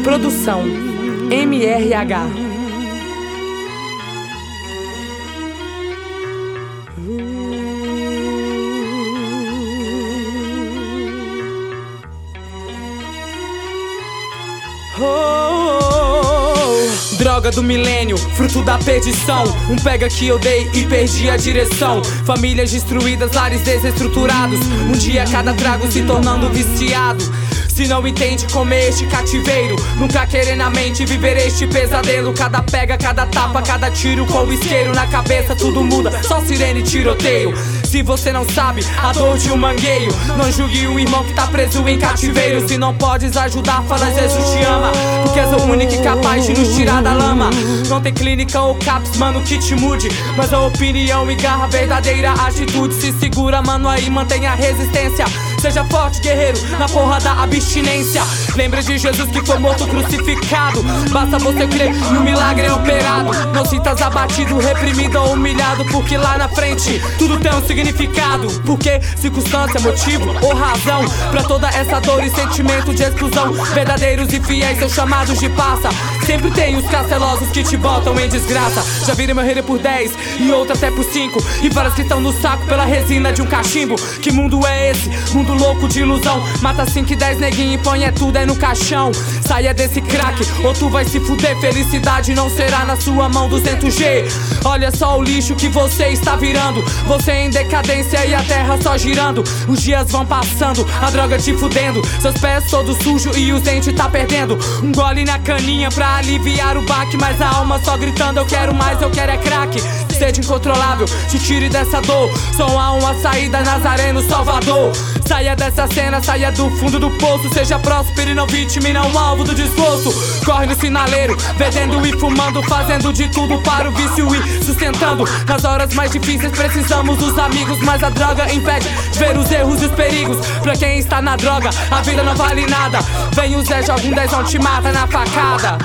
Produção MRH. Droga do milênio, fruto da perdição. Um pega que eu dei e perdi a direção. Famílias destruídas, lares desestruturados. Um dia cada trago se tornando viciado. Se não entende comer este cativeiro, nunca querer na mente viver este pesadelo. Cada pega, cada tapa, cada tiro com o isqueiro na cabeça, tudo muda, só sirene e tiroteio. Se você não sabe a dor de um mangueio, não julgue o irmão que tá preso em cativeiro. Se não podes ajudar, fala Jesus te ama, porque és o único capaz de nos tirar da lama. Não tem clínica ou caps, mano, que te mude, mas a opinião e garra, verdadeira atitude. Se segura, mano, aí mantenha a resistência. Seja forte, guerreiro, na porra da abstinência. Lembre de Jesus que foi morto crucificado. Basta você crer e o milagre é operado. Não sintas abatido, reprimido ou humilhado, porque lá na frente tudo tem um significado. Porque circunstância, motivo ou razão pra toda essa dor e sentimento de exclusão. Verdadeiros e fiéis são chamados de passa. Sempre tem os castelosos que te botam em desgraça. Já viram meu rei por 10 e outro até por 5, e várias que estão no saco pela resina de um cachimbo. Que mundo é esse? Mundo louco de ilusão. Mata 5 e 10 neguinho e põe tudo aí no caixão. Saia desse crack ou tu vai se fuder. Felicidade não será na sua mão 200G. Olha só o lixo que você está virando. Você em decadência e a terra só girando. Os dias vão passando, a droga te fudendo. Seus pés todos sujos e os dentes tá perdendo. Um gole na caninha pra aliviar o baque, mas a alma só gritando: eu quero mais, eu quero é crack. Sede incontrolável, te tire dessa dor. Só há uma saída, Nazareno, Salvador. Saia dessa cena, saia do fundo do poço. Seja próspero e não vítima e não alvo do desgosto. Corre no sinaleiro, vendendo e fumando, fazendo de tudo para o vício e sustentando. Nas horas mais difíceis precisamos dos amigos, mas a droga impede de ver os erros e os perigos. Pra quem está na droga, a vida não vale nada. Vem o Zé, joga um 10, te mata na facada.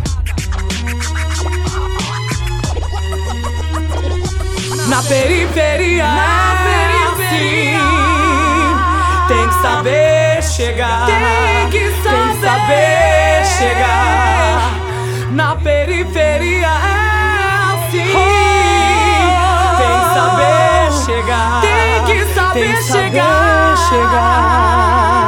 Na periferia, assim, tem que saber chegar. Tem que saber chegar. Na periferia é assim, tem que saber chegar. Tem que saber chegar.